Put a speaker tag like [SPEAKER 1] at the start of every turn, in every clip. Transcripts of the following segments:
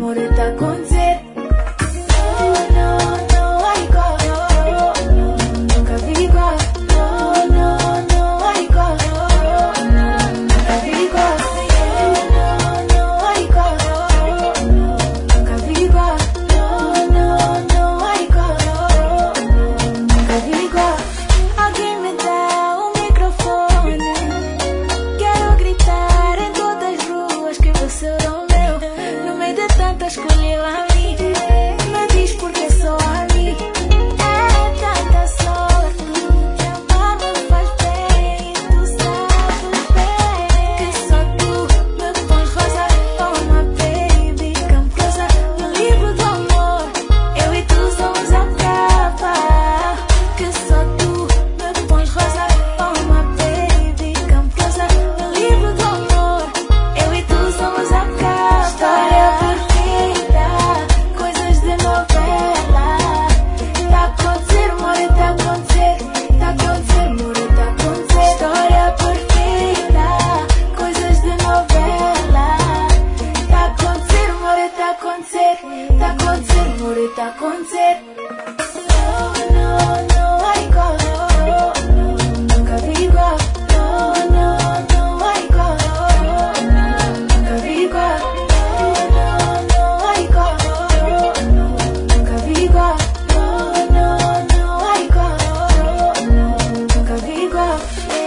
[SPEAKER 1] amor está a acontecer. Não, não, não há igual. Nunca vi igual. Não, não, não há igual. Nunca vi igual. Não, não há igual. Nunca vi igual. Não, não, não há igual. Nunca vi igual. Alguém me dá um microfone. Quero gritar em todas as ruas que você é o meu. No meio de tantas escolheu a mim. Me diz porque só a mim. É tanta sorte que amar me faz bem. E tu sabes bem que só tu me pões rosa. Oh my baby, campeosa. No livro do amor, eu e tu somos a capa. Que só tu me pões rosa. Oh my baby, campeosa. No livro do amor, eu e tu somos a capa. História perfeita, coisas de novela. Tá a acontecer, amor, tá a acontecer. Tá a acontecer, amor, tá a acontecer. História perfeita, coisas de novela. Tá a acontecer, amor, tá a acontecer. Tá a acontecer, amor, tá a acontecer. Não, não, não há igual. Nunca vi igual. Não, não, não há igual. Nunca vi igual. Não, não há igual. Nunca vi igual. Não, não, não há igual. Nunca vi igual.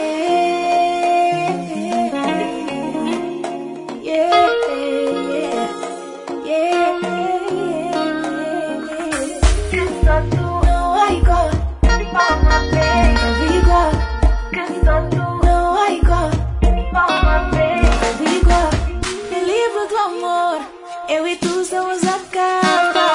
[SPEAKER 1] Yeah, yeah, yeah, yeah. Que só tu não há igual. Nunca vi igual. Que só tu não há igual. Nunca vi igual. No livro do amor, eu e tu somos a capa.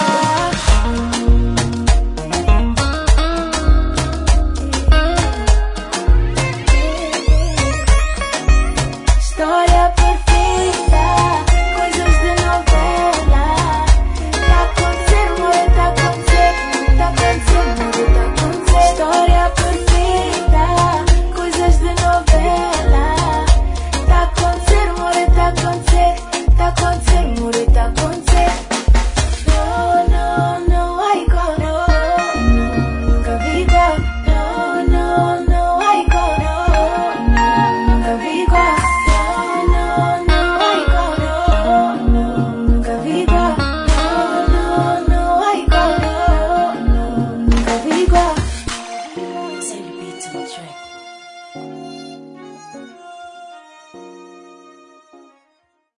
[SPEAKER 1] História perfeita, coisas de novela. Tá a acontecer, amor, tá a acontecer. Tá a acontecer, amor, tá a acontecer. História perfeita, coisas de novela. Tá a acontecer, amor, tá a acontecer. Tá a acontecer, amor, tá a acontecer. Não, não, não há igual. Nunca vi igual. Não, não, não há igual. Nunca vi igual. Não, não há igual. Nunca vi igual. Não, não há igual. Nunca vi igual.
[SPEAKER 2] Say the beats on the track.